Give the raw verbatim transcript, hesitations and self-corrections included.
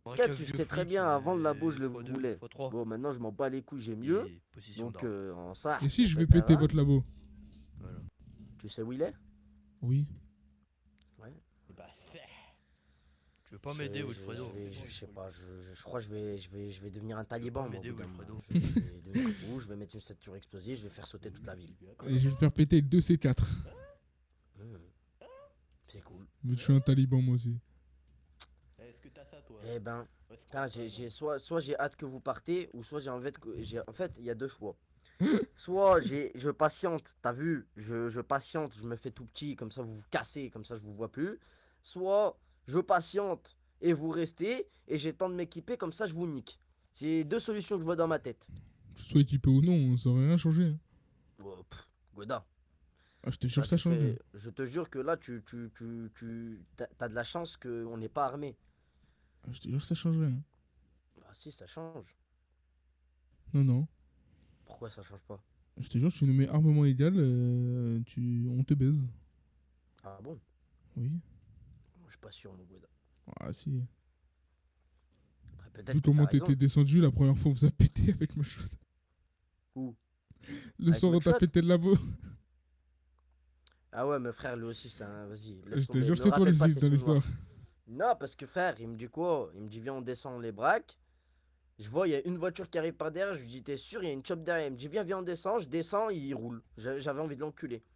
Braquage tu de sais très flic, bien, avant le labo, et je le fois deux, voulais. fois trois. Bon, maintenant, je m'en bats les couilles, j'ai mieux. Et possession Donc, d'armes. euh, en ça, Et si je vais et péter cetera. votre labo? Voilà. Tu sais où il est? Oui. Ouais. Et bah, c'est. Tu veux pas Je, m'aider, je- Wilfredo? je vais- je- je sais pas, je, je- je crois que je vais, je vais, je vais devenir un Tu veux taliban, pas moi, au m'aider, bout d'un moment. Wilfredo? Je, je vais devenir fou, je vais mettre une ceinture explosive, je vais faire sauter toute la ville. Et je vais te faire péter deux C quatre. Mmh. C'est cool. Mais je suis un taliban moi aussi. Est-ce que t'as ça, toi? Eh ben, putain, j'ai, j'ai- soit, soit j'ai hâte que vous partez, ou soit j'ai envie de... que- j'ai- En fait, il y a deux choix. Soit j'ai, je patiente, t'as vu, je, je patiente, je me fais tout petit, comme ça vous vous cassez, comme ça je vous vois plus. Soit je patiente et vous restez, et j'ai le temps de m'équiper, comme ça je vous nique. C'est deux solutions que je vois dans ma tête. Que tu sois équipé ou non, ça aurait rien changé. Hein. Oh, pff, Goda. Ah, je te jure Là, que ça tu change. fais- Je te jure que là, tu, tu, tu, tu t'as, t'as de la chance qu'on n'est pas armé. Ah, je te jure que ça changerait. Hein. Bah si, ça change. Non, non. Pourquoi ça change pas? Je te jure, je suis nommé armement légal, euh, tu... on te baise. Ah bon? Oui. Je suis pas sûr, mon Goda. Ah, si. Après, peut-être Vu que t'as comment raison. t'étais descendu la première fois, on vous a pété avec ma chose. Où? Le Avec soir, on t'a Mugshot? pété le labo. Ah ouais, mais frère, lui aussi, c'est un... Vas-y, laisse Je te tomber. jure, Me c'est toi rappelle le pas zif ces dans souvenirs. l'histoire. Non, parce que frère, il me dit quoi? Il me dit, viens, on descend les braques. Je vois, il y a une voiture qui arrive par derrière. Je lui dis, t'es sûr, il y a une chop derrière. Il me dit, viens, viens, on descend. Je descends, il roule. J'a- J'avais envie de l'enculer.